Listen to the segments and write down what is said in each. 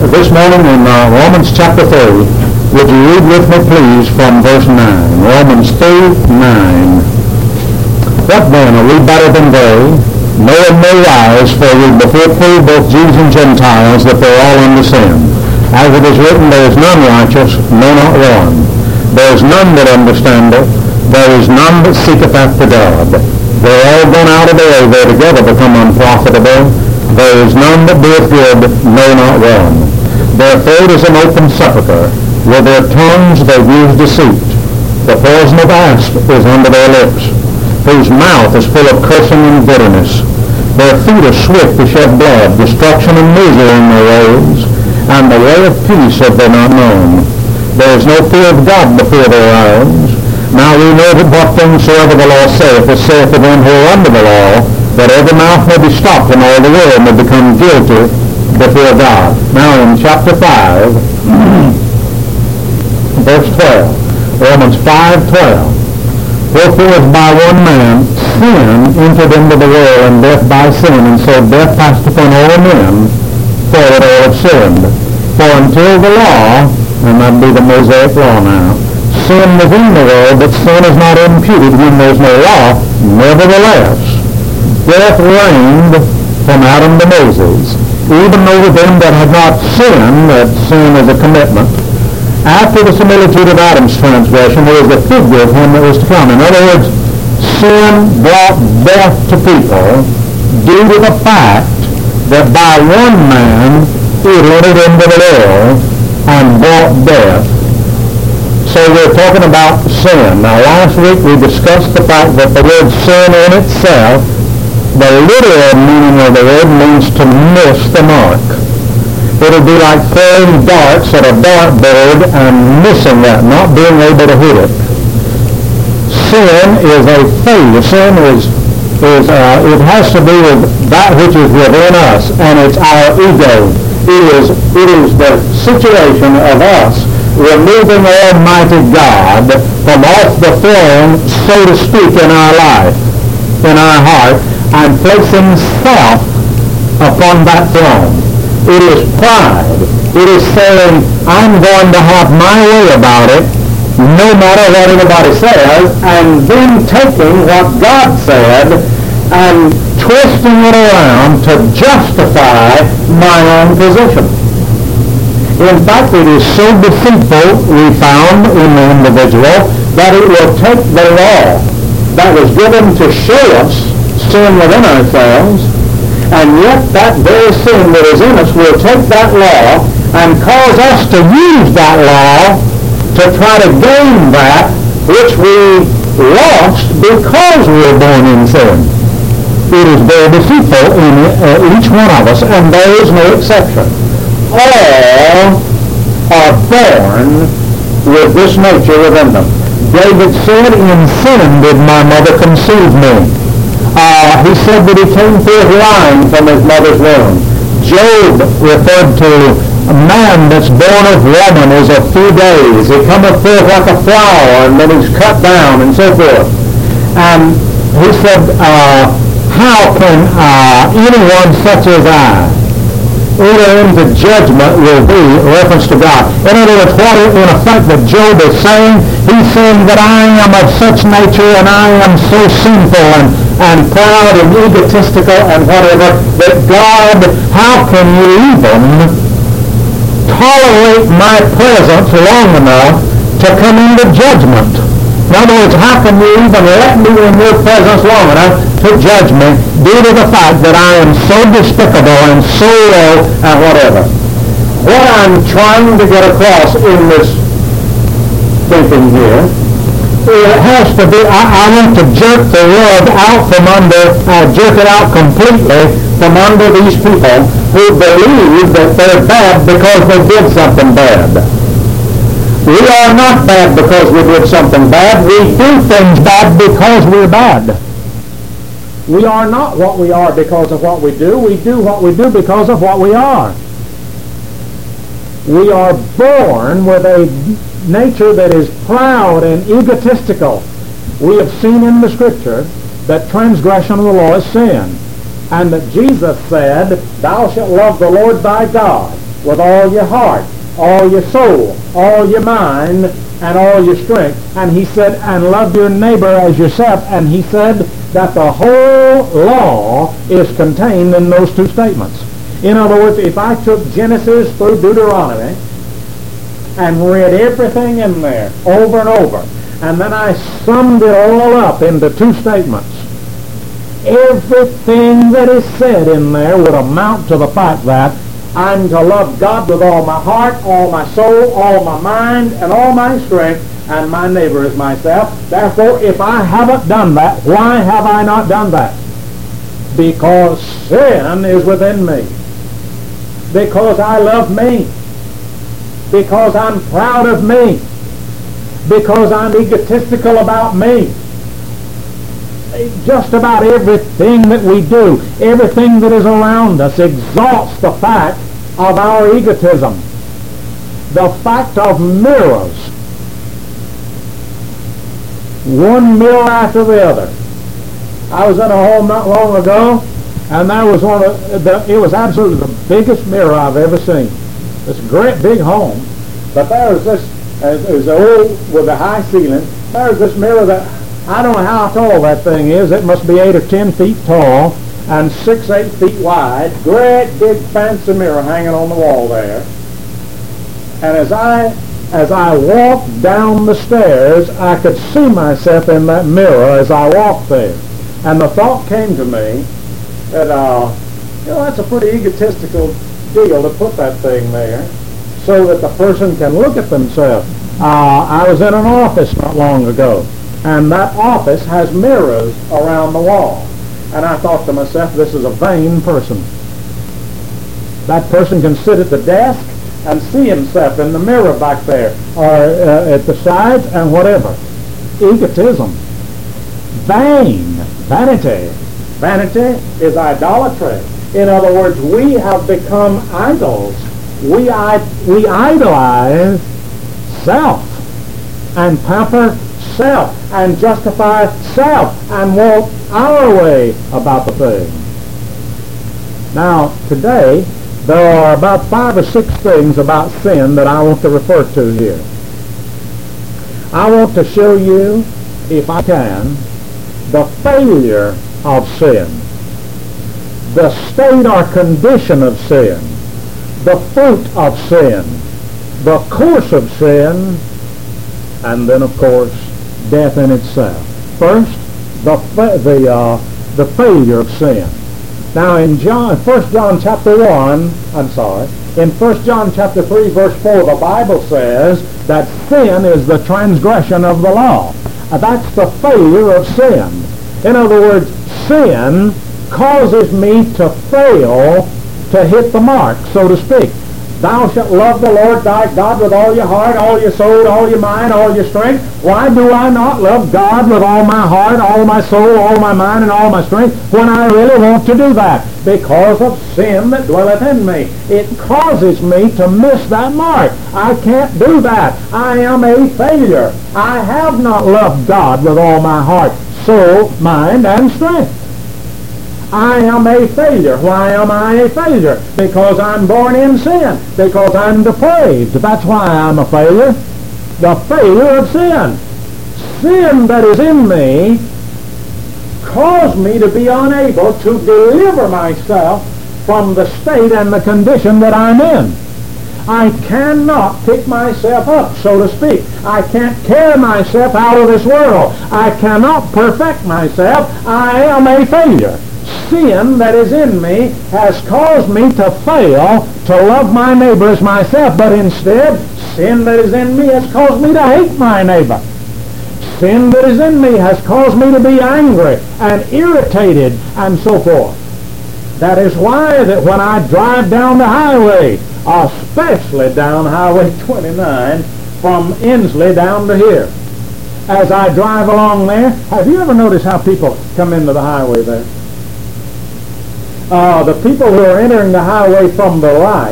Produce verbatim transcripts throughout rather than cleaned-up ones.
this morning in uh, Romans chapter three. Would you read with me, please, from verse nine? Romans three, nine. What then? Are we better than they? No in no wise, for we before prove both Jews and Gentiles that they are all under sin. As it is written, there is none righteous, no, not one. There is none that understandeth, there is none that seeketh after God. They are all gone out of the way, they together become unprofitable. There is none that doeth good, no, not one. Their throat is an open sepulchre. With their tongues they use deceit. The poison of asp is under their lips, whose mouth is full of cursing and bitterness. Their feet are swift to shed blood. Destruction and misery in their ways, and the way of peace have they not known. There is no fear of God before their eyes. Now we know that what things soever the law saith, it saith to them who are under the law, that every mouth may be stopped and all the world may become guilty before God. Now in chapter five, verse twelve, Romans five, twelve. Wherefore as by one man sin entered into the world, and death by sin, and so death passed upon all men, for that all have sinned. For until the law, and that be the Mosaic law now, sin was in the world, but sin is not imputed when there is no law. Nevertheless, death reigned from Adam to Moses, even over them that had not sinned, that sin is a commitment. After the similitude of Adam's transgression, there was the figure of him that was to come. In other words, sin brought death to people due to the fact that by one man it entered into the world and brought death. So we're talking about sin. Now last week we discussed the fact that the word sin in itself, the literal meaning of the word means to miss the mark. It would be like throwing darts at a dartboard and missing that, not being able to hit it. Sin is a failure. Sin is, is uh, it has to do with that which is within us, and it's our ego. It is, it is the situation of us removing Almighty God from off the throne, so to speak, in our life, in our heart, and placing self upon that throne. It is pride. It is saying, I'm going to have my way about it, no matter what anybody says, and then taking what God said and twisting it around to justify my own position. In fact, it is so deceitful, we found in the individual, that it will take the law that was given to show us sin within ourselves, and yet that very sin that is in us will take that law and cause us to use that law to try to gain that which we lost because we were born in sin. It is very deceitful in uh, each one of us, and there is no exception. All are born with this nature within them. David said, in sin did my mother conceive me. Uh, he said that he came forth lying from his mother's womb. Job referred to a man that's born of woman is a few days. He cometh forth like a flower, and then he's cut down, and so forth. And he said, uh, how can uh, anyone such as I enter into judgment with thee, reference to God? In other words, what in effect that Job is saying, he's saying that I am of such nature, and I am so sinful and, and proud and egotistical and whatever, that God, how can you even tolerate my presence long enough to come into judgment? In other words, how can you even let me in your presence long enough to judge me due to the fact that I am so despicable and so low and whatever? What I'm trying to get across in this thinking here, it has to be, I, I want to jerk the rug out from under, uh, jerk it out completely from under these people who believe that they're bad because they did something bad. We are not bad because we did something bad. We do things bad because we're bad. We are not what we are because of what we do. We do what we do because of what we are. We are born with a nature that is proud and egotistical. We have seen in the Scripture that transgression of the law is sin, and that Jesus said, thou shalt love the Lord thy God with all your heart, all your soul, all your mind, and all your strength. And he said, and love your neighbor as yourself. And he said that the whole law is contained in those two statements. In other words, if I took Genesis through Deuteronomy and read everything in there over and over, and then I summed it all up into two statements, everything that is said in there would amount to the fact that I'm to love God with all my heart, all my soul, all my mind, and all my strength, and my neighbor as myself. Therefore, if I haven't done that, why have I not done that? Because sin is within me. Because I love me. Because I'm proud of me. Because I'm egotistical about me. Just about everything that we do, everything that is around us, exalts the fact of our egotism. The fact of mirrors. One mirror after the other. I was in a home not long ago, and there was one of the, it was absolutely the biggest mirror I've ever seen. It's a great big home, but there was this, it was old with a high ceiling, there was this mirror that, I don't know how tall that thing is. It must be eight or ten feet tall and six, eight feet wide. Great big fancy mirror hanging on the wall there. And as I as I walked down the stairs, I could see myself in that mirror as I walked there. And the thought came to me that, uh, you know, that's a pretty egotistical deal to put that thing there so that the person can look at themselves. Uh, I was in an office not long ago, and that office has mirrors around the wall. And I thought to myself, this is a vain person. That person can sit at the desk and see himself in the mirror back there, or uh, at the sides, and whatever. Egotism. Vain. Vanity. Vanity is idolatry. In other words, we have become idols. We, I- we idolize self and pamper self and justify self and want our way about the thing. Now, today, there are about five or six things about sin that I want to refer to here. I want to show you, if I can, the failure of sin, the state or condition of sin, the fruit of sin, the course of sin, and then, of course, death in itself. First, the fa- the uh, the failure of sin. Now, in John, First John chapter one, I'm sorry, in First John chapter three, verse four, the Bible says that sin is the transgression of the law. Uh, that's the failure of sin. In other words, sin causes me to fail to hit the mark, so to speak. Thou shalt love the Lord thy God with all your heart, all your soul, all your mind, all your strength. Why do I not love God with all my heart, all my soul, all my mind, and all my strength when I really want to do that? Because of sin that dwelleth in me. It causes me to miss that mark. I can't do that. I am a failure. I have not loved God with all my heart, soul, mind, and strength. I am a failure. Why am I a failure? Because I'm born in sin. Because I'm depraved. That's why I'm a failure. The failure of sin. Sin that is in me caused me to be unable to deliver myself from the state and the condition that I'm in. I cannot pick myself up, so to speak. I can't carry myself out of this world. I cannot perfect myself. I am a failure. Sin that is in me has caused me to fail to love my neighbor as myself, but instead, sin that is in me has caused me to hate my neighbor. Sin that is in me has caused me to be angry and irritated and so forth. That is why that when I drive down the highway, especially down Highway twenty-nine, from Inslee down to here, as I drive along there, have you ever noticed how people come into the highway there? Uh, the people who are entering the highway from the right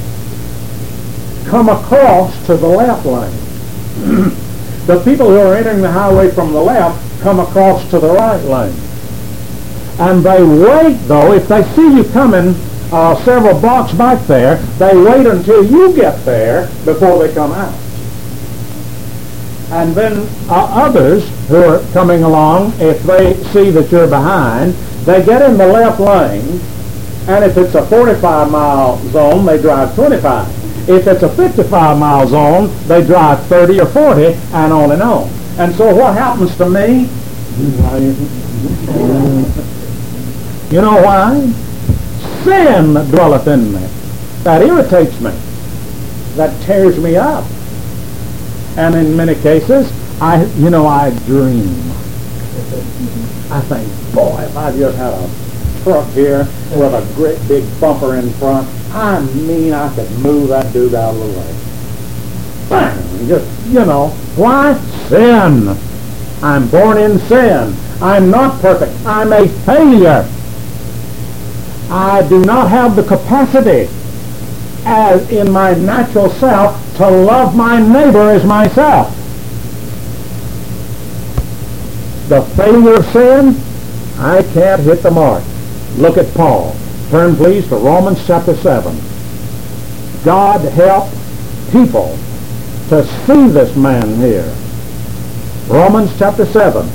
come across to the left lane. The people who are entering the highway from the left come across to the right lane. And they wait, though, if they see you coming uh, several blocks back there. They wait until you get there before they come out. And then uh, others who are coming along, if they see that you're behind, they get in the left lane, and if it's a forty-five mile zone, they drive twenty-five. If it's a fifty-five mile zone, they drive thirty or forty, and on and on. And so what happens to me? You know why? Sin dwelleth in me. That irritates me. That tears me up. And in many cases, I, you know, I dream. I think, boy, if I just had a truck here with a great big bumper in front, I mean, I could move that dude out of the way. Bang! Just, you know, why? Sin. I'm born in sin. I'm not perfect. I'm a failure. I do not have the capacity as in my natural self to love my neighbor as myself. The failure of sin, I can't hit the mark. Look at Paul. Turn please to Romans chapter seven. God help people to see this man here. Romans chapter seven,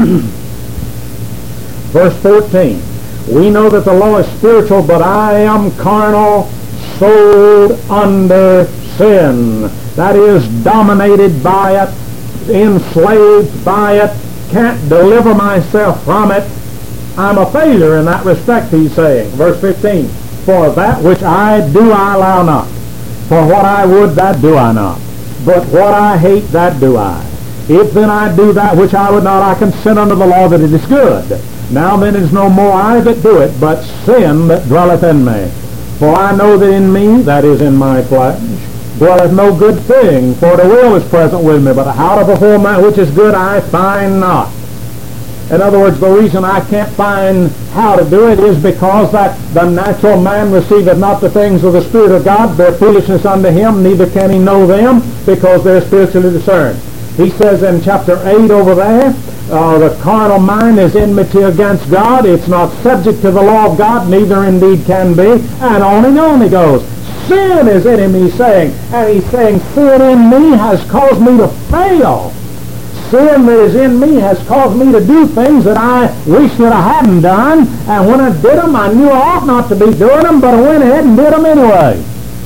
verse fourteen. We know that the law is spiritual, but I am carnal, sold under sin. That is, dominated by it, enslaved by it, can't deliver myself from it. I'm a failure in that respect, he's saying. Verse fifteen, for that which I do I allow not. For what I would, that do I not. But what I hate, that do I. If then I do that which I would not, I consent unto the law that it is good. Now then it is no more I that do it, but sin that dwelleth in me. For I know that in me, that is in my flesh, dwelleth no good thing, for the will is present with me, but how to perform that which is good I find not. In other words, the reason I can't find how to do it is because that the natural man receiveth not the things of the Spirit of God, they're foolishness unto him, neither can he know them, because they're spiritually discerned. He says in chapter eight over there, uh, the carnal mind is enmity against God. It's not subject to the law of God, neither indeed can be. And on and on he goes. Sin is in him, he's saying. And he's saying, sin in me has caused me to fail. Sin that is in me has caused me to do things that I wish that I hadn't done. And when I did them, I knew I ought not to be doing them, but I went ahead and did them anyway.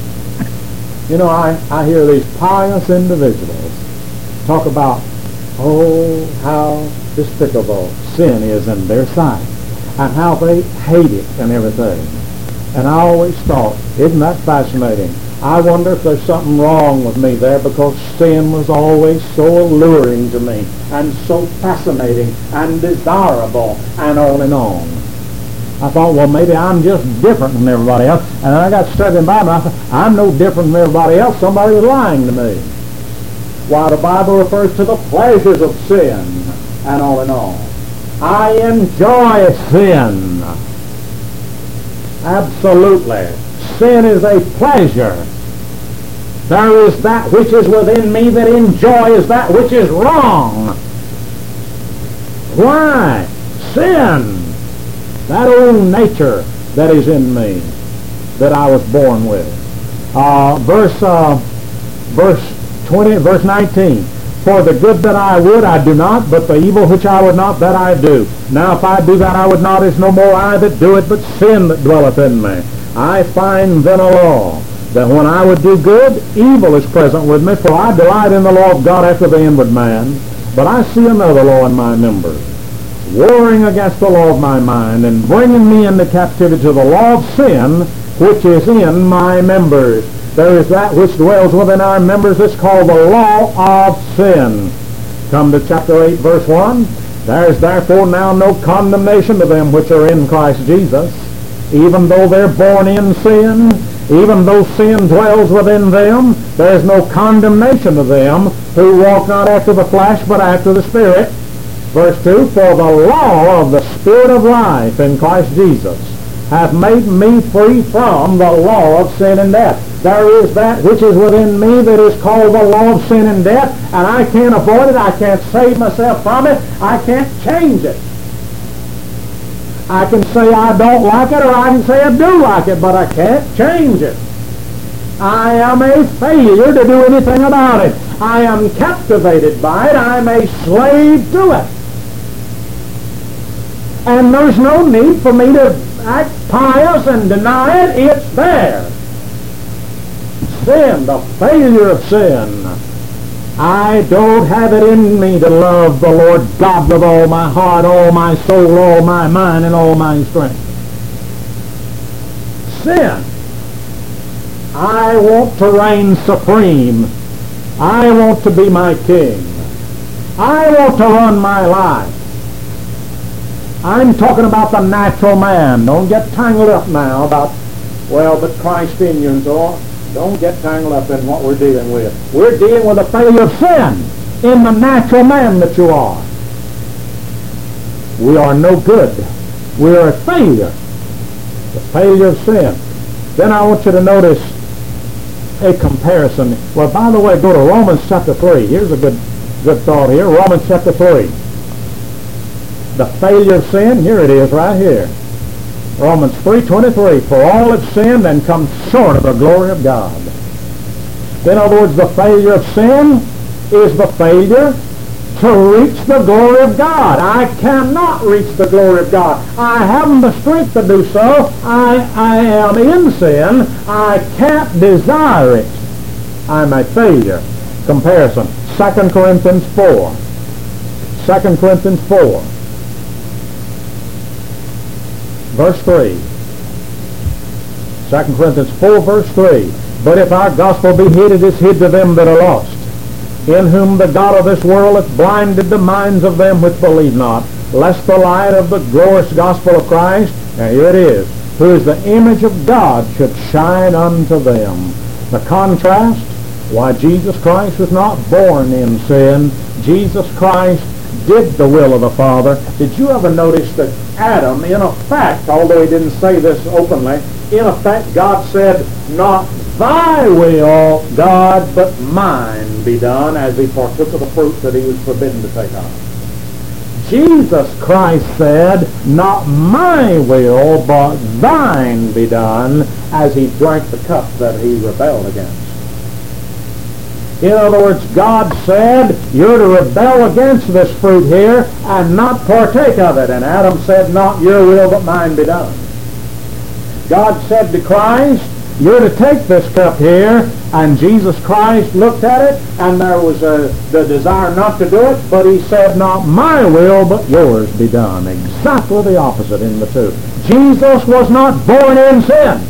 You know, I, I hear these pious individuals talk about, oh, how despicable sin is in their sight, and how they hate it and everything. And I always thought, isn't that fascinating? I wonder if there's something wrong with me there, because sin was always so alluring to me, and so fascinating, and desirable, and on and on. I thought, well, maybe I'm just different from everybody else. And then I got studying the Bible, and I thought, I'm no different from everybody else. Somebody was lying to me. Why, the Bible refers to the pleasures of sin, and on and on. I enjoy sin. Absolutely. Sin is a pleasure. There is that which is within me that enjoys that which is wrong. Why? Sin. That old nature that is in me, that I was born with. Uh, verse, uh, verse twenty, verse nineteen. For the good that I would, I do not, but the evil which I would not, that I do. Now if I do that I would not, it's no more I that do it, but sin that dwelleth in me. I find then a law, that when I would do good, evil is present with me, for I delight in the law of God after the inward man. But I see another law in my members, warring against the law of my mind, and bringing me into captivity to the law of sin, which is in my members. There is that which dwells within our members that's called the law of sin. Come to chapter eight, verse one. There is therefore now no condemnation to them which are in Christ Jesus, even though they're born in sin, even though sin dwells within them, there is no condemnation to them who walk not after the flesh, but after the Spirit. Verse two, for the law of the Spirit of life in Christ Jesus hath made me free from the law of sin and death. There is that which is within me that is called the law of sin and death, and I can't avoid it. I can't save myself from it. I can't change it. I can say I don't like it, or I can say I do like it, but I can't change it. I am a failure to do anything about it. I am captivated by it. I am a slave to it. And there's no need for me to act pious and deny it. It's there. Sin, the failure of sin. I don't have it in me to love the Lord God with all my heart, all my soul, all my mind, and all my strength. Sin. I want to reign supreme. I want to be my king. I want to run my life. I'm talking about the natural man. Don't get tangled up now about, well, but Christ in you and so on. Don't get tangled up in what we're dealing with. We're dealing with a failure of sin in the natural man that you are. We are no good. We are a failure. The failure of sin. Then I want you to notice a comparison. Well, by the way, go to Romans chapter three. Here's a good, good thought here. Romans chapter three. The failure of sin, here it is right here. Romans three twenty-three, for all have sinned and come short of the glory of God. In other words, the failure of sin is the failure to reach the glory of God. I cannot reach the glory of God. I haven't the strength to do so. I, I am in sin. I can't desire it. I'm a failure. Comparison. Second Corinthians four. Second Corinthians four. Verse three. Second Corinthians four, verse three. But if our gospel be hid, it is hid to them that are lost, in whom the God of this world hath blinded the minds of them which believe not, lest the light of the glorious gospel of Christ, and here it is, who is the image of God, should shine unto them. The contrast, why Jesus Christ was not born in sin. Jesus Christ did the will of the Father. Did you ever notice that Adam, in effect, although he didn't say this openly, in effect God said, not thy will, God, but mine be done, as he partook of the fruit that he was forbidden to take on. Jesus Christ said, not my will, but thine be done, as he drank the cup that he rebelled against. In other words, God said, you're to rebel against this fruit here and not partake of it. And Adam said, not your will, but mine be done. God said to Christ, you're to take this cup here, and Jesus Christ looked at it, and there was a, the desire not to do it, but he said, not my will, but yours be done. Exactly the opposite in the two. Jesus was not born in sin.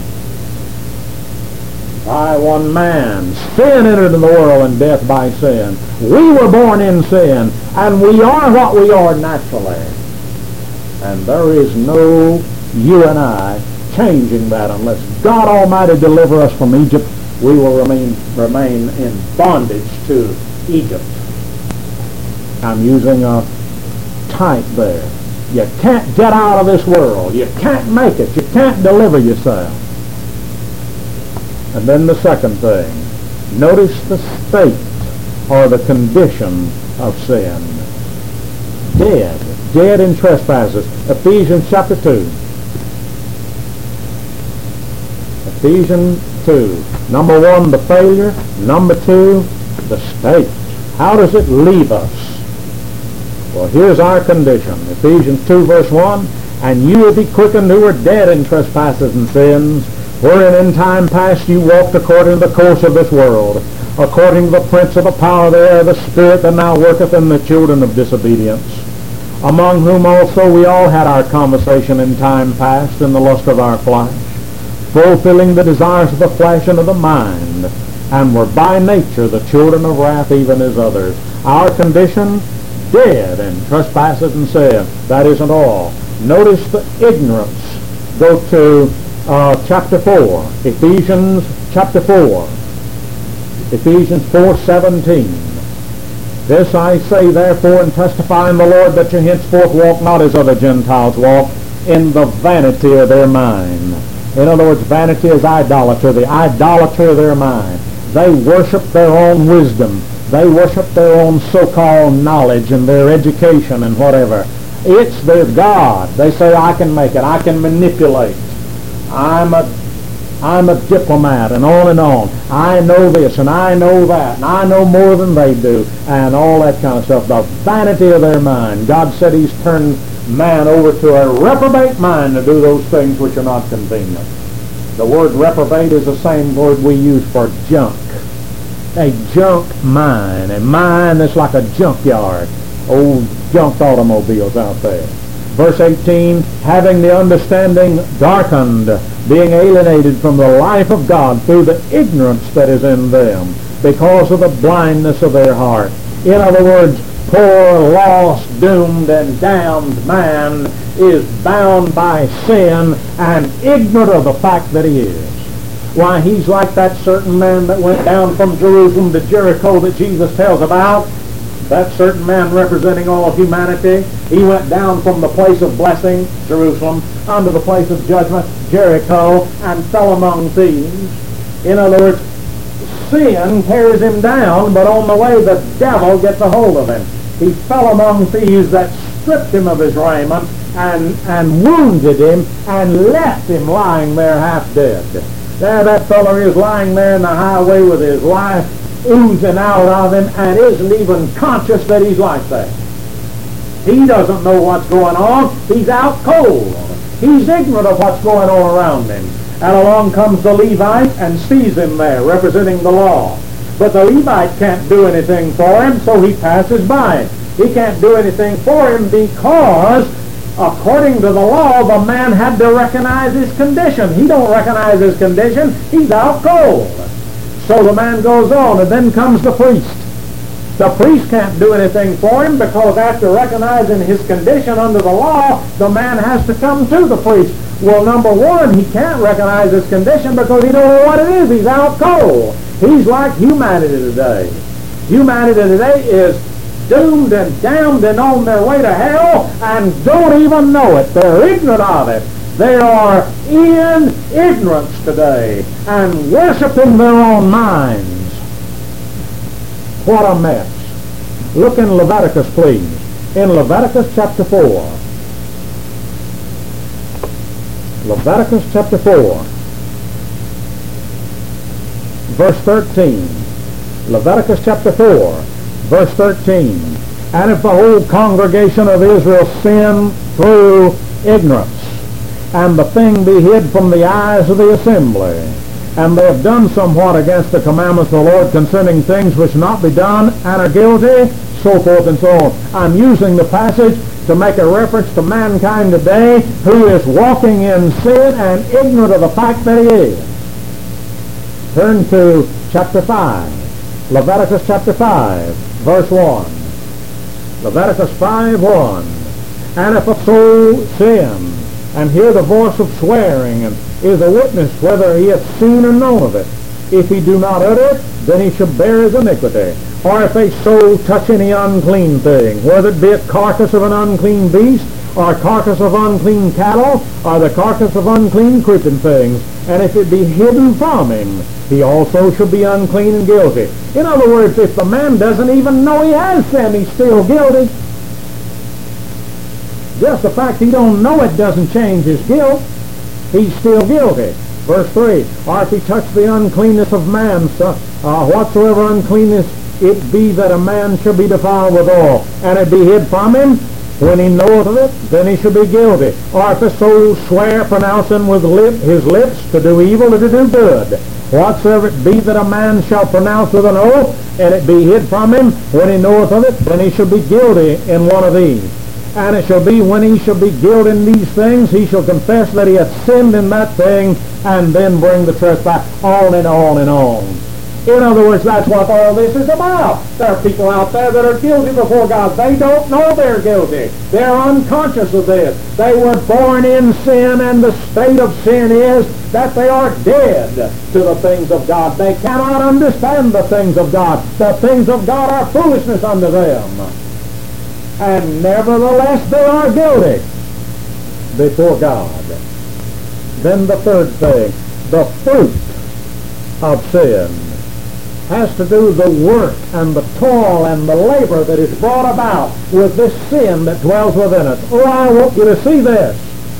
By one man, sin entered in the world, and death by sin. We were born in sin, and we are what we are naturally. And there is no you and I changing that. Unless God Almighty deliver us from Egypt, we will remain remain in bondage to Egypt. I'm using a type there. You can't get out of this world. You can't make it. You can't deliver yourself. And then the second thing, notice the state or the condition of sin. Dead. Dead in trespasses. Ephesians chapter two. Ephesians two. Number one, the failure. Number two, the state. How does it leave us? Well, here's our condition. Ephesians two, verse one. And you will be quickened who were dead in trespasses and sins, wherein in time past you walked according to the course of this world, according to the prince of the power of the air, the spirit that now worketh in the children of disobedience, among whom also we all had our conversation in time past in the lust of our flesh, fulfilling the desires of the flesh and of the mind, and were by nature the children of wrath even as others. Our condition, dead in trespasses and sin. That isn't all. Notice the ignorance. Go to uh, chapter four, Ephesians chapter four, Ephesians four seventeen. This I say therefore, and testify in the Lord, that you henceforth walk not as other Gentiles walk, in the vanity of their mind. In other words, vanity is idolatry, the idolatry of their mind. They worship their own wisdom. They worship their own so-called knowledge and their education and whatever. It's their God. They say, I can make it. I can manipulate. I'm a, I'm a diplomat, and on and on. I know this, and I know that, and I know more than they do, and all that kind of stuff. The vanity of their mind. God said He's turned man over to a reprobate mind to do those things which are not convenient. The word reprobate is the same word we use for junk. A junk mind, a mind that's like a junkyard. Old junked automobiles out there. Verse eighteen, having the understanding darkened, being alienated from the life of God through the ignorance that is in them, because of the blindness of their heart. In other words, poor, lost, doomed, and damned man is bound by sin and ignorant of the fact that he is. Why, he's like that certain man that went down from Jerusalem to Jericho that Jesus tells about. That certain man representing all of humanity. He went down from the place of blessing, Jerusalem, unto the place of judgment, Jericho, and fell among thieves. In other words, sin carries him down, but on the way the devil gets a hold of him. He fell among thieves that stripped him of his raiment and, and wounded him and left him lying there half dead. There that fellow is lying there in the highway with his life oozing out of him and isn't even conscious that he's like that. He doesn't know what's going on. He's out cold. He's ignorant of what's going on around him. And along comes the Levite and sees him there, representing the law. But the Levite can't do anything for him, so he passes by. He can't do anything for him because, according to the law, the man had to recognize his condition. He don't recognize his condition. He's out cold. So the man goes on, and then comes the priest. The priest can't do anything for him because after recognizing his condition under the law, the man has to come to the priest. Well, number one, he can't recognize his condition because he don't know what it is. He's out cold. He's like humanity today. Humanity today is doomed and damned and on their way to hell and don't even know it. They're ignorant of it. They are in ignorance today and worshiping their own minds. What a mess. Look in Leviticus, please. In Leviticus chapter four. Leviticus chapter four. Verse thirteen. Leviticus chapter four. Verse thirteen. And if the whole congregation of Israel sin through ignorance, and the thing be hid from the eyes of the assembly, and they have done somewhat against the commandments of the Lord concerning things which not be done, and are guilty, so forth and so on. I'm using the passage to make a reference to mankind today who is walking in sin and ignorant of the fact that he is. Turn to chapter five. Leviticus chapter five, verse one. Leviticus five, one. And if a soul sin, and hear the voice of swearing, and is a witness whether he hath seen or known of it, if he do not utter it, then he shall bear his iniquity. Or if a soul touch any unclean thing, whether it be a carcass of an unclean beast, or a carcass of unclean cattle, or the carcass of unclean creeping things, and if it be hidden from him, he also shall be unclean and guilty. In other words, if the man doesn't even know he has sin, he's still guilty. Just the fact he don't know it doesn't change his guilt. He's still guilty. Verse three, or if he touch the uncleanness of man, so, uh, whatsoever uncleanness it be that a man shall be defiled withal, and it be hid from him, when he knoweth of it, then he shall be guilty. Or if a soul swear, pronouncing with lip, his lips to do evil or to do good, whatsoever it be that a man shall pronounce with an oath, and it be hid from him, when he knoweth of it, then he shall be guilty in one of these. And it shall be when he shall be guilty in these things, he shall confess that he hath sinned in that thing, and then bring the trespass on and on and on. In other words, that's what all this is about. There are people out there that are guilty before God. They don't know they're guilty. They're unconscious of this. They were born in sin, and the state of sin is that they are dead to the things of God. They cannot understand the things of God. The things of God are foolishness unto them. And nevertheless they are guilty before God. Then the third thing, the fruit of sin. has to do the work and the toil and the labor that is brought about with this sin that dwells within us. Oh, I want you to see this.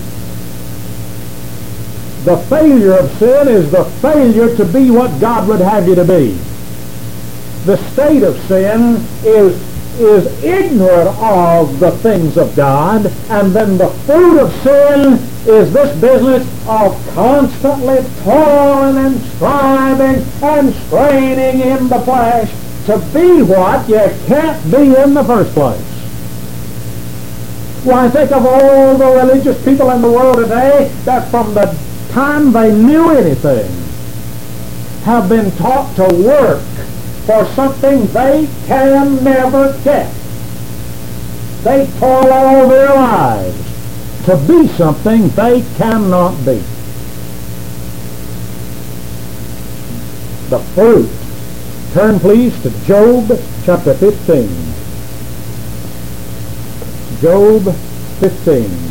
The failure of sin is the failure to be what God would have you to be. The state of sin is is ignorant of the things of God, and then the fruit of sin is this business of constantly toiling and striving and straining in the flesh to be what you can't be in the first place. Why, think of all the religious people in the world today that from the time they knew anything have been taught to work for something they can never get. They toil all their lives to be something they cannot be. The fruit. Turn please to Job chapter fifteen. Job fifteen.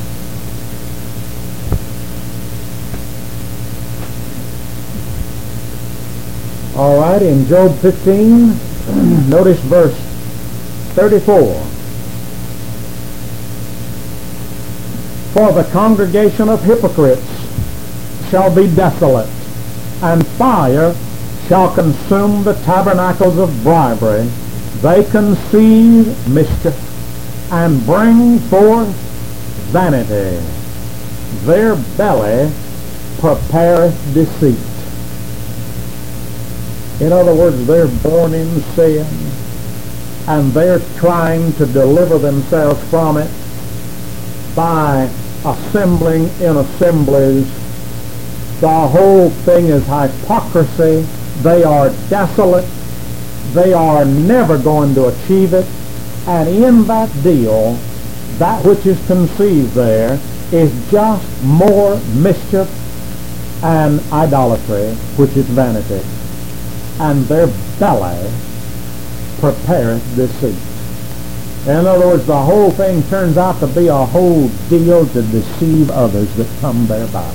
All right, in Job fifteen, notice verse thirty-four. For the congregation of hypocrites shall be desolate, and fire shall consume the tabernacles of bribery. They conceive mischief, and bring forth vanity. Their belly prepareth deceit. In other words, they're born in sin, and they're trying to deliver themselves from it by assembling in assemblies. The whole thing is hypocrisy. They are desolate. They are never going to achieve it. And in that deal, that which is conceived there is just more mischief and idolatry, which is vanity. And their belly prepareth deceit. In other words, the whole thing turns out to be a whole deal to deceive others that come thereby.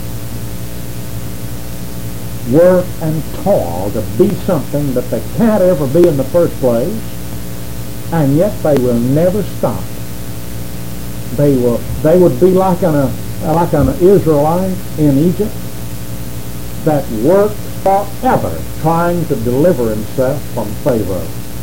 Work and toil to be something that they can't ever be in the first place, and yet they will never stop. They will. They would be like an, a, like an Israelite in Egypt that worked forever trying to deliver himself from Pharaoh,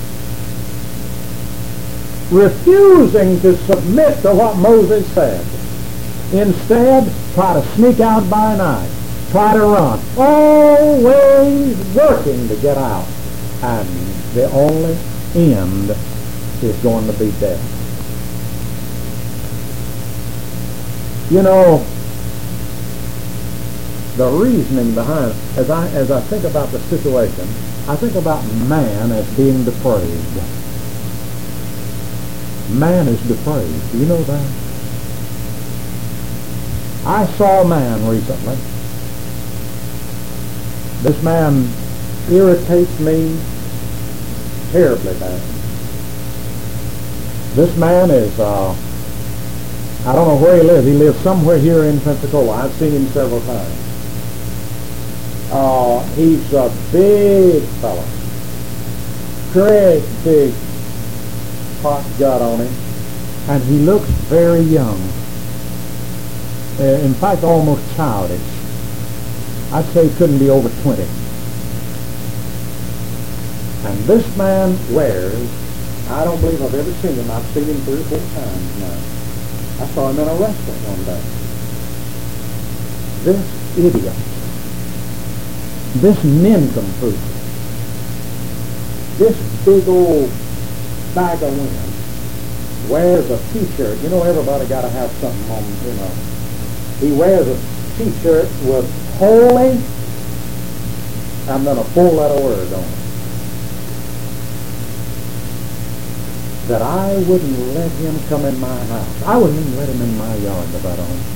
refusing to submit to what Moses said. Instead, try to sneak out by night, try to run, always working to get out, and the only end is going to be death. You know, the reasoning behind, as I as I think about the situation, I think about man as being depraved. Man is depraved. Do you know that? I saw a man recently. This man irritates me terribly bad. This man is, uh, I don't know where he lives. He lives somewhere here in Pensacola. I've seen him several times. Uh, he's a big fellow. Great big pot gut on him. And he looks very young. Uh, in fact, almost childish. I'd say he couldn't be over twenty. And this man wears, I don't believe I've ever seen him. I've seen him three or four times now. I saw him in a restaurant one day. This idiot, this nincompoop, this big old bag of wind wears a t-shirt. You know, everybody got to have something on, you know. He wears a t-shirt with holy and then a four-letter word on it. That I wouldn't let him come in my house. I wouldn't even let him in my yard with that on.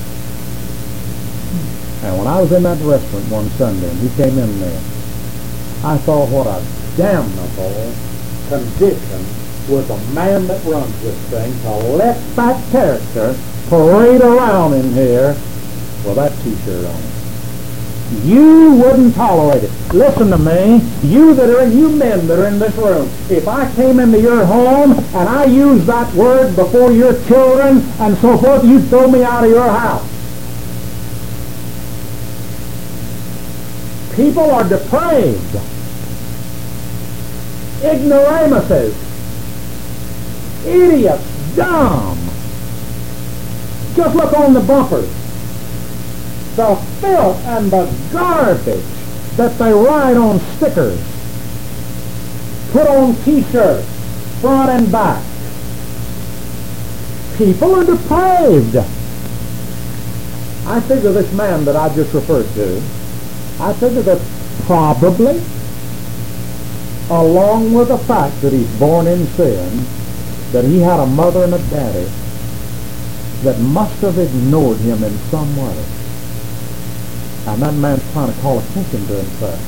And when I was in that restaurant one Sunday and he came in there, I thought what a damnable condition was the man that runs this thing to let that character parade around in here with that t-shirt on. You wouldn't tolerate it. Listen to me. You that are, you men that are in this room, if I came into your home and I used that word before your children and so forth, you'd throw me out of your house. People are depraved. Ignoramuses. Idiots. Dumb. Just look on the bumpers. The filth and the garbage that they write on stickers, put on t-shirts, front and back. People are depraved. I figure this man that I just referred to, I figure that probably, along with the fact that he's born in sin, that he had a mother and a daddy that must have ignored him in some way. And that man's trying to call attention to himself,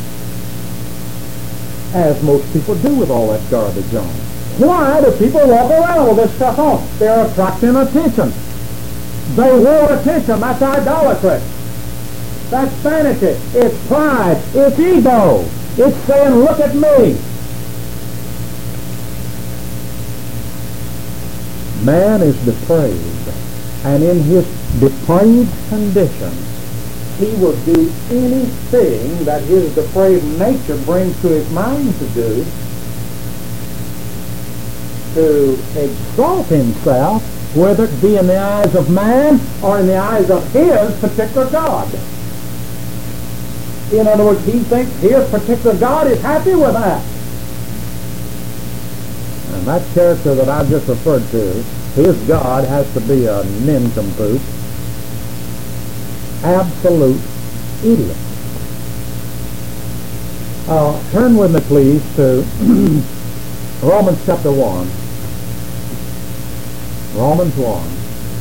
as most people do with all that garbage on. Why do people walk around with this stuff on? They're attracting attention. They want attention. That's idolatry. That's vanity. It's pride. It's ego. It's saying, look at me. Man is depraved, and in his depraved condition, he will do anything that his depraved nature brings to his mind to do to exalt himself, whether it be in the eyes of man or in the eyes of his particular God. In other words, he thinks his particular God is happy with that. And that character that I just referred to, his God has to be a nincompoop. Absolute idiot. Uh, turn with me, please, to Romans chapter one. Romans one.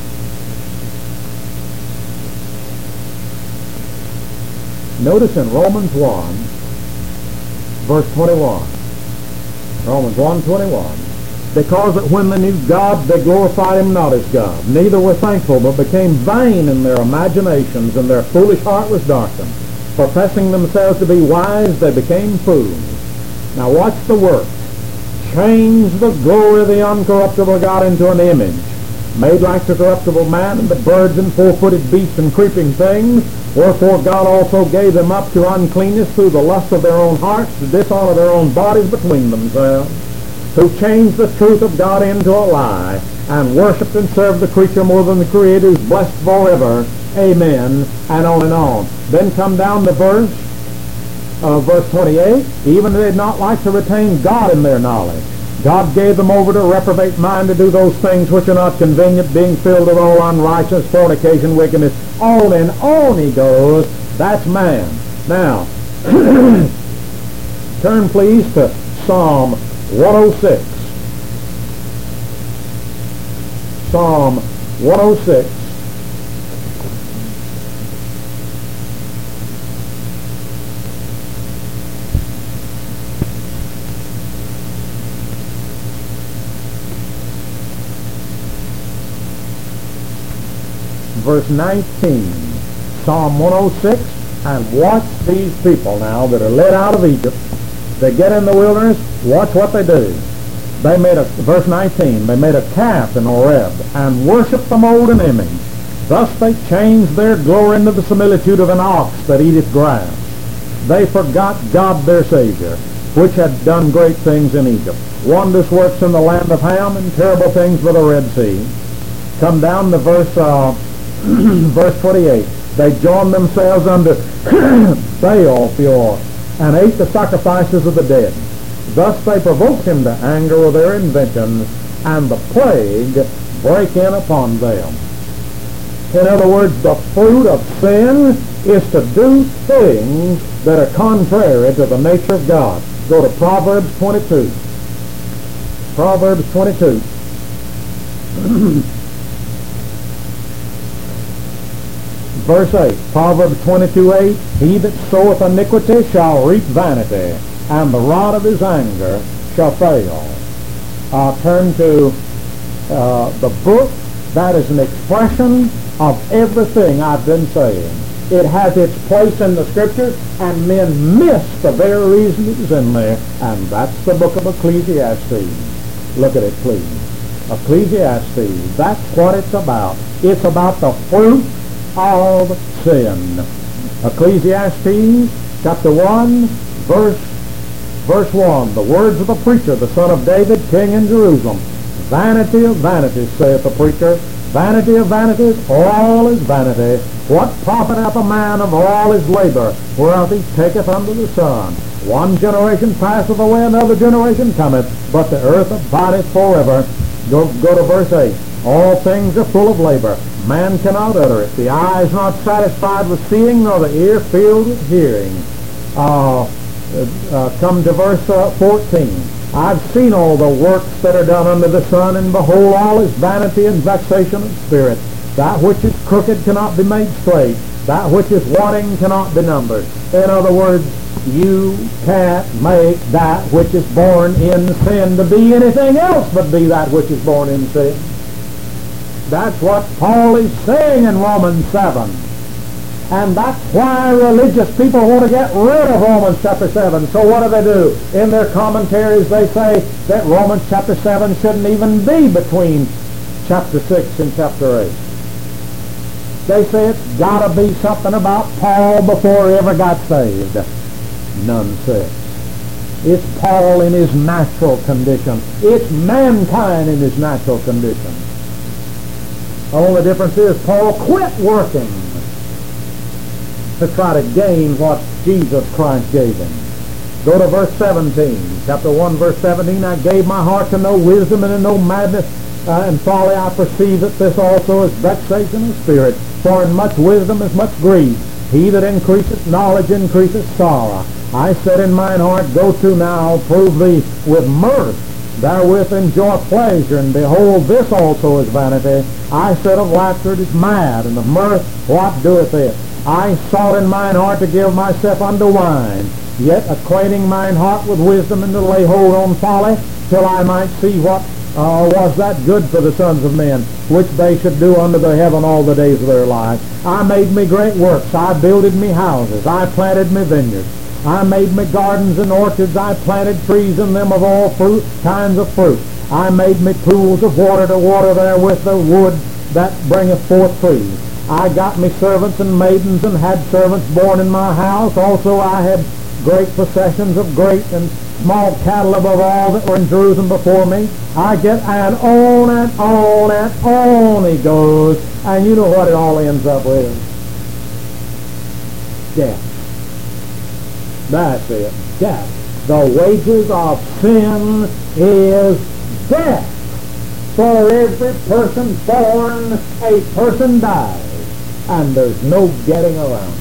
Notice in Romans one, verse twenty-one. Romans one, twenty-one. Because that when they knew God, they glorified him not as God, neither were thankful, but became vain in their imaginations, and their foolish heart was darkened. Professing themselves to be wise, they became fools. Now watch the work. Change the glory of the uncorruptible God into an image, made like the corruptible man, and the birds and four-footed beasts and creeping things. Wherefore God also gave them up to uncleanness through the lust of their own hearts, to dishonor their own bodies between themselves, who changed the truth of God into a lie, and worshipped and served the creature more than the Creator, who's blessed forever. Amen. And on and on. Then come down to verse, uh, verse twenty-eight. Even they did not like to retain God in their knowledge. God gave them over to a reprobate mind to do those things which are not convenient, being filled with all unrighteousness, fornication, wickedness. On and on he goes. That's man. Now, turn please to Psalm one oh six. Psalm one oh six. Verse nineteen. Psalm one oh six. And watch these people now that are led out of Egypt. They get in the wilderness. Watch what they do. They made a, verse nineteen, they made a calf in Horeb and worshipped the molten image. Thus they changed their glory into the similitude of an ox that eateth grass. They forgot God their Savior, which had done great things in Egypt, wondrous works in the land of Ham, and terrible things by the Red Sea. Come down to verse, uh, verse twenty-eight. They joined themselves unto Baal Peor, and ate the sacrifices of the dead. Thus they provoked him to anger with their inventions, and the plague brake in upon them. In other words, the fruit of sin is to do things that are contrary to the nature of God. Go to Proverbs twenty-two. Proverbs twenty-two. Verse eight, Proverbs twenty-two, eight, he that soweth iniquity shall reap vanity, and the rod of his anger shall fail. I'll turn to uh, the book. That is an expression of everything I've been saying. It has its place in the Scriptures, and men miss the very reason it is in there, and that's the book of Ecclesiastes. Look at it, please. Ecclesiastes, that's what it's about. It's about the fruit of sin. Ecclesiastes chapter one, verse, verse one. The words of the preacher, the son of David, king in Jerusalem. Vanity of vanities, saith the preacher. Vanity of vanities, all is vanity. What profiteth a man of all his labor, whereof he taketh under the sun? One generation passeth away, another generation cometh, but the earth abideth forever. Go, go to verse eight. All things are full of labor. Man cannot utter it. The eye is not satisfied with seeing, nor the ear filled with hearing. Uh, uh, come to verse uh, fourteen. I've seen all the works that are done under the sun, and behold, all is vanity and vexation of spirit. That which is crooked cannot be made straight. That which is wanting cannot be numbered. In other words, you can't make that which is born in sin to be anything else but be that which is born in sin. That's what Paul is saying in Romans seven. And that's why religious people want to get rid of Romans chapter seven. So what do they do? In their commentaries they say that Romans chapter seven shouldn't even be between chapter six and chapter eight. They say it's got to be something about Paul before he ever got saved. Nonsense. It's Paul in his natural condition. It's mankind in his natural condition. The only difference is Paul quit working to try to gain what Jesus Christ gave him. Go to verse seventeen. Chapter one, verse seventeen. I gave my heart to know wisdom and to know madness uh, and folly. I perceive that this also is vexation of spirit. For in much wisdom is much grief. He that increaseth knowledge increaseth sorrow. I said in mine heart, go to now, prove thee with mirth. Therewith enjoy pleasure, and behold, this also is vanity. I said of laughter, it is mad, and of mirth, what doeth it? I sought in mine heart to give myself unto wine, yet acquainting mine heart with wisdom, and to lay hold on folly, till I might see what uh, was that good for the sons of men, which they should do under the heaven all the days of their life. I made me great works. I builded me houses. I planted me vineyards. I made me gardens and orchards. I planted trees in them of all fruit, kinds of fruit. I made me pools of water to water therewith the wood that bringeth forth trees. I got me servants and maidens, and had servants born in my house. Also I had great possessions of great and small cattle above all that were in Jerusalem before me. I get, and on and on and on he goes. And you know what it all ends up with? Death. That's it. Death. The wages of sin is death. For every person born, a person dies. And there's no getting around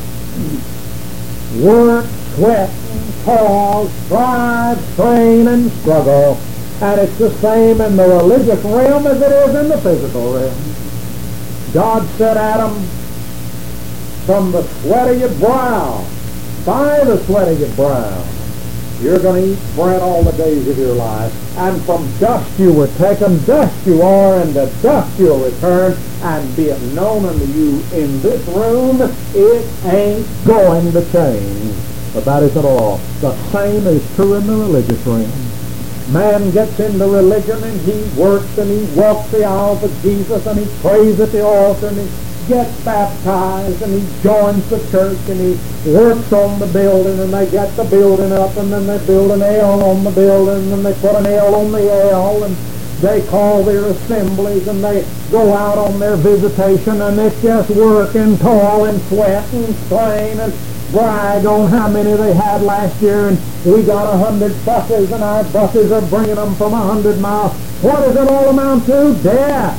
it. Work, sweat, and toil, strive, strain, and struggle. And it's the same in the religious realm as it is in the physical realm. God said, Adam, from the sweat of your brow, by the sweat of your brow, you're going to eat bread all the days of your life. And from dust you were taken, dust you are, and to dust you'll return. And be it known unto you, in this room, it ain't going to change. But that isn't all. The same is true in the religious realm. Man gets into religion, and he works, and he walks the aisles of Jesus, and he prays at the altar, and he gets baptized, and he joins the church, and he works on the building, and they get the building up, and then they build an L on the building, and they put an L on the L, and they call their assemblies, and they go out on their visitation, and it's just work and toil and sweat and strain and brag on how many they had last year, and we got a hundred buses, and our buses are bringing them from a hundred miles. What does it all amount to? Death.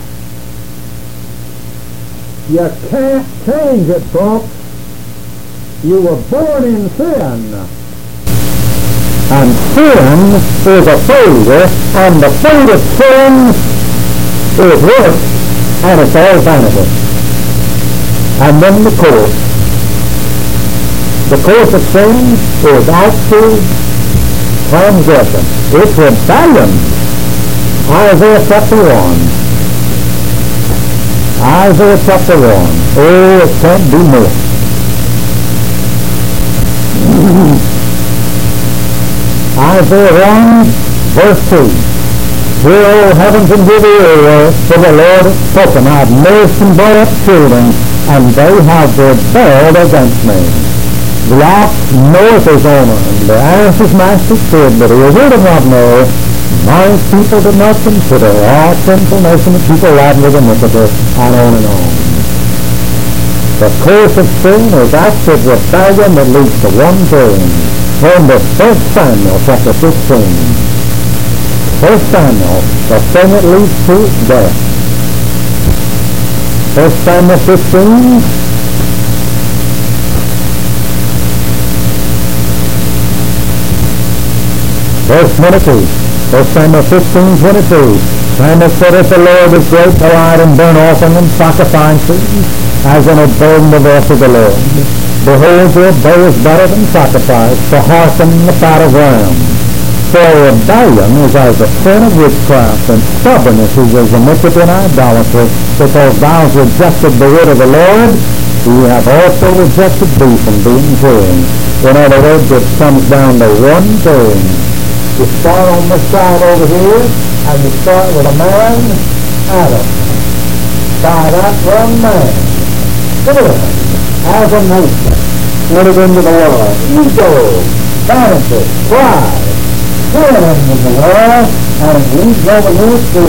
You can't change it, folks. You were born in sin. And sin is a failure, and the fruit of sin is work, and it's all vanity. And then the course. The course of sin is actual transgression. It's rebellion. Isaiah chapter one. Isaiah chapter one. Oh, it can't be more. Isaiah one, verse two. Hear, O heavens, and give ear, for the Lord hath spoken. I have nursed and brought up children, and they have rebelled against me. The ox knoweth his owner, and the ass his master's crib, but he did not know. My people did not consider all sinful nation of people laden with iniquity, and on and on. The curse of sin is active rebellion that leads to one thing. Turn to First Samuel chapter fifteen. First Samuel, the thing that leads to death. First Samuel fifteen. Verse twenty-two. First Samuel fifteen, twenty-two. Samuel said, if the Lord is great delight in burnt offering and sacrifices, as in a burden the voice of the Lord. Behold, to obey is better than sacrifice, to hearken the fat of rams. For rebellion is as the sin of witchcraft, and stubbornness is as iniquity and idolatry. Because thou hast rejected the word of the Lord, we have also rejected thee from being king. In other words, it comes down to one thing. You start on this side over here, and you start with a man, Adam. By that one man, sin, as a nation, entered into the world. Ego, vanity, pride, sin into the world, and it leads over here to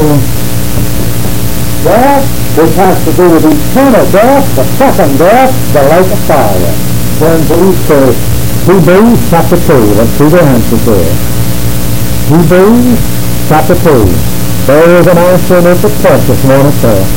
death, which has to do with eternal death, the second death, the lake of fire. Turn please to Hebrews chapter two. Let's see the answer to it. Hebrews chapter two. There is an answer in it that's precious, one itself.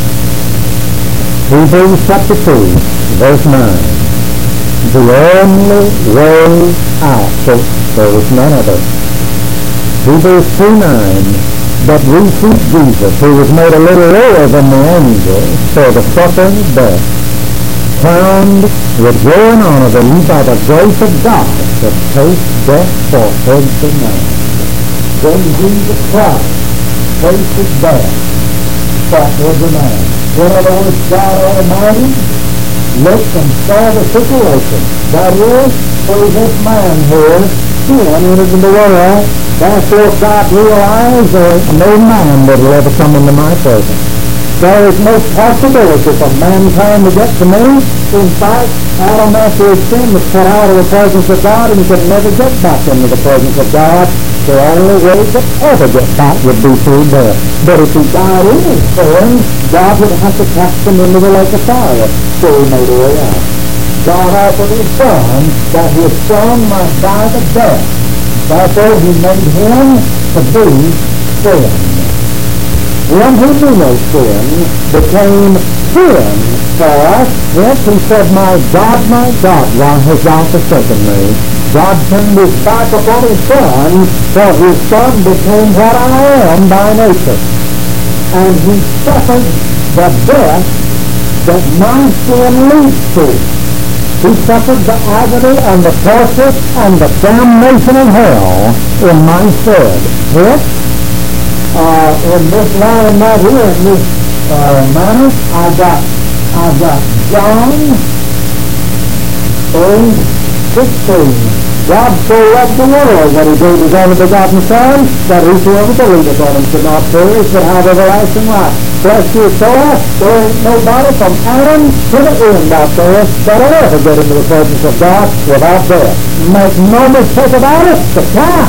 Hebrews chapter two, verse nine. The only way out, so there is none other. Hebrews two nine. But we see Jesus, who was made a little lower than the angels for the suffering of death, crowned with glory and honor, that he by the grace of God should taste death for every man. Then Jesus Christ tasted death for every man. In other words, God Almighty looked and saw the situation. That is, through this man here, sin entered into the world. Therefore God realized there is no man that will ever come into my presence. There is no possibility for mankind to get to me. In fact, Adam after his sin was put out of the presence of God and could never get back into the presence of God. The only way to ever get back would be through death. But if he died in his sin, God would have to cast him into the lake of fire. So he made a way out. God offered his son that his son might die the death. Therefore he made him to be sin. One who knew no sin became sin for us. Yes, he said, my God, my God, why hast thou forsaken me? God turned his back upon his son, for his son became what I am by nature. And he suffered the death that my sin leads to. He suffered the agony and the torture and the damnation in hell in my stead. Yes? Uh, in this line right here, in this uh, manner, I've got, I've got John three sixteen. God so loved the world that he gave his only begotten Son, that whosoever believeth on him should not perish, but have everlasting life. Bless your soul, there ain't nobody from Adam to the end out there that'll ever get into the presence of God without death. Make no mistake about it, the time.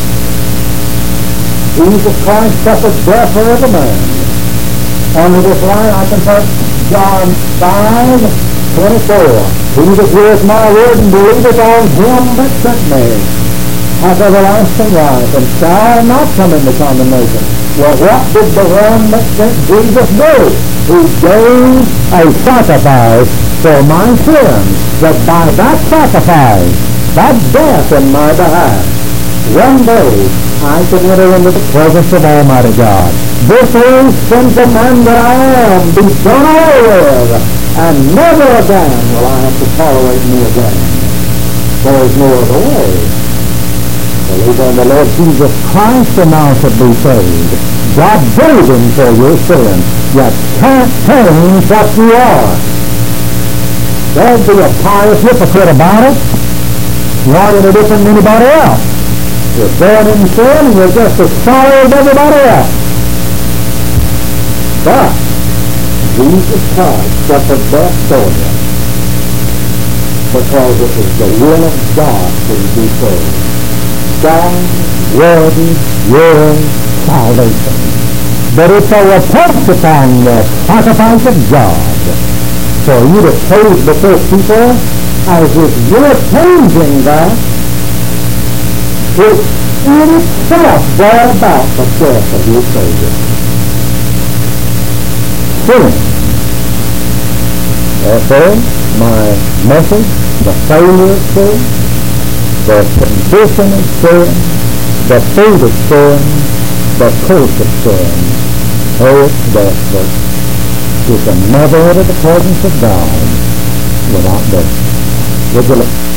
Jesus Christ suffered death for every man. Under this line I can take John five twenty-four. He that heareth my word and believeth on him that sent me hath everlasting life, and shall not come into condemnation. Well, what did the one that sent Jesus do? He gave a sacrifice for my sins, that by that sacrifice, that death in my behalf, one day I can enter into the presence of Almighty God. This is, sinful man that I am, be done away with, and never again will I have to tolerate me again. There is no other way. Believe on the Lord Jesus Christ and thou shalt be saved. God gave him for your sin. You can't change what you are. Don't be a pious hypocrite about it. You aren't any different than anybody else. You're born in sin and you're just as sorry as everybody else. But Jesus Christ suffered death for you because it was the will of God that he be saved. God's worthy your salvation. But it's a report upon the sacrifice of God for you to pose before people as if you're changing that which in itself brought about the death of your Savior. Sin. Therefore, my message, the failure of sin, the condition of sin, the fate of sin, the curse of sin, oh, it's desperate. You can never enter the presence of God without death. Would you look?